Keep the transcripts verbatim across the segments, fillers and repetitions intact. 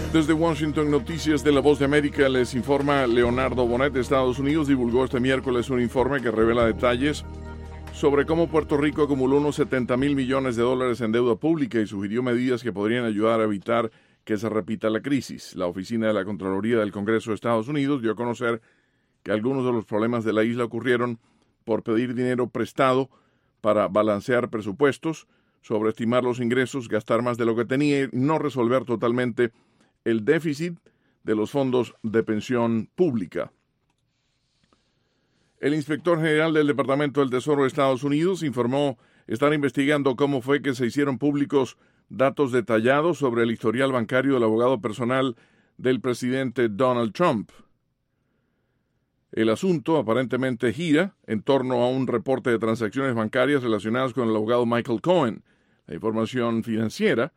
Desde Washington, Noticias de la Voz de América, les informa Leonardo Bonet. De Estados Unidos divulgó este miércoles un informe que revela detalles sobre cómo Puerto Rico acumuló unos setenta mil millones de dólares en deuda pública y sugirió medidas que podrían ayudar a evitar que se repita la crisis. La Oficina de la Contraloría del Congreso de Estados Unidos dio a conocer que algunos de los problemas de la isla ocurrieron por pedir dinero prestado para balancear presupuestos, sobreestimar los ingresos, gastar más de lo que tenía y no resolver totalmente el déficit de los fondos de pensión pública. El inspector general del Departamento del Tesoro de Estados Unidos informó estar investigando cómo fue que se hicieron públicos datos detallados sobre el historial bancario del abogado personal del presidente Donald Trump. El asunto aparentemente gira en torno a un reporte de transacciones bancarias relacionadas con el abogado Michael Cohen. La información financiera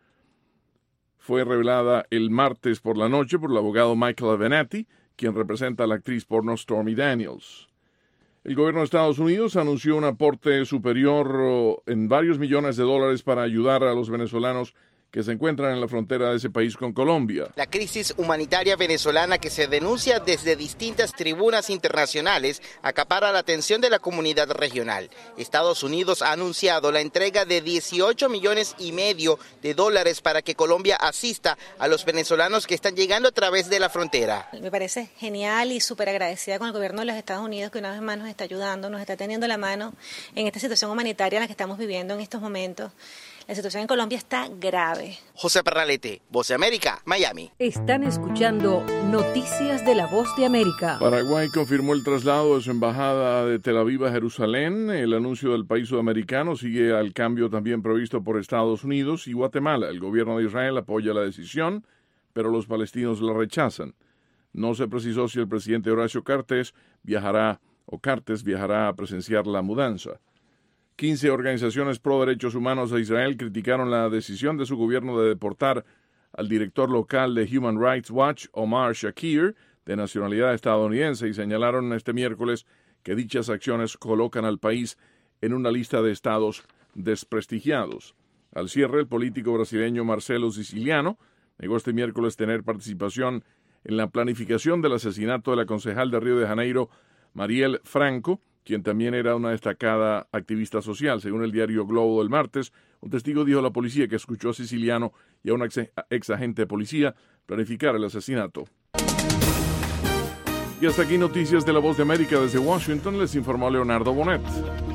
fue revelada el martes por la noche por el abogado Michael Avenatti, quien representa a la actriz porno Stormy Daniels. El gobierno de Estados Unidos anunció un aporte superior en varios millones de dólares para ayudar a los venezolanos que se encuentran en la frontera de ese país con Colombia. La crisis humanitaria venezolana que se denuncia desde distintas tribunas internacionales acapara la atención de la comunidad regional. Estados Unidos ha anunciado la entrega de dieciocho millones y medio de dólares para que Colombia asista a los venezolanos que están llegando a través de la frontera. Me parece genial y súper agradecida con el gobierno de los Estados Unidos que una vez más nos está ayudando, nos está teniendo la mano en esta situación humanitaria en la que estamos viviendo en estos momentos. La situación en Colombia está grave. José Pernalete, Voz de América, Miami. Están escuchando Noticias de la Voz de América. Paraguay confirmó el traslado de su embajada de Tel Aviv a Jerusalén. El anuncio del país sudamericano sigue al cambio también previsto por Estados Unidos y Guatemala. El gobierno de Israel apoya la decisión, pero los palestinos la rechazan. No se precisó si el presidente Horacio Cartes viajará o Cartes viajará a presenciar la mudanza. quince organizaciones pro derechos humanos de Israel criticaron la decisión de su gobierno de deportar al director local de Human Rights Watch, Omar Shakir, de nacionalidad estadounidense, y señalaron este miércoles que dichas acciones colocan al país en una lista de estados desprestigiados. Al cierre, el político brasileño Marcelo Siciliano negó este miércoles tener participación en la planificación del asesinato de la concejal de Río de Janeiro, Marielle Franco, quien también era una destacada activista social. Según el diario Globo del martes, un testigo dijo a la policía que escuchó a Siciliano y a un ex, ex agente de policía planificar el asesinato. Y hasta aquí Noticias de la Voz de América. Desde Washington les informó Leonardo Bonet.